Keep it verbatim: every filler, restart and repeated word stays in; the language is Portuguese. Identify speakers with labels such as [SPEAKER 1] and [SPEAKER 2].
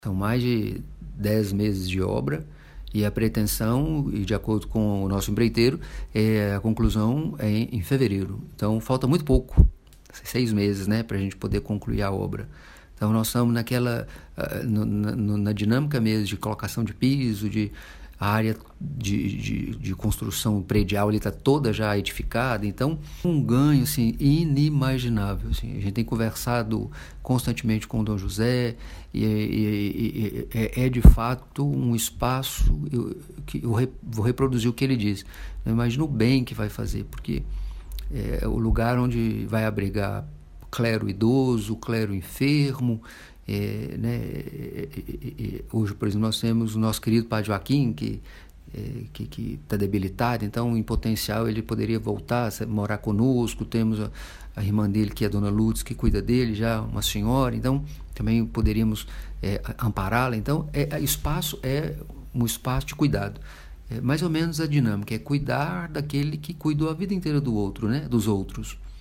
[SPEAKER 1] São mais de dez meses de obra e a pretensão, e de acordo com o nosso empreiteiro, é, a conclusão é em, em fevereiro. Então falta muito pouco, seis meses, né, para a gente poder concluir a obra. Então nós estamos naquela, uh, no, na, na dinâmica mesmo de colocação de piso, de a área de, de, de construção predial ali está toda já edificada, então um ganho assim, inimaginável. Assim. A gente tem conversado constantemente com o Dom José e, e, e, e é, é de fato um espaço, eu, que eu re, vou reproduzir o que ele diz, eu imagino o bem que vai fazer, porque é o lugar onde vai abrigar clero idoso, clero enfermo. É, né, é, é, é, hoje, por exemplo, nós temos o nosso querido Padre Joaquim, que é, que que está debilitado, então em potencial ele poderia voltar, morar conosco. Temos a, a irmã dele, que é a Dona Lourdes, que cuida dele, já uma senhora, então também poderíamos é, ampará-la. Então é, espaço é um espaço de cuidado, é mais ou menos a dinâmica, é cuidar daquele que cuidou a vida inteira do outro, né, dos outros.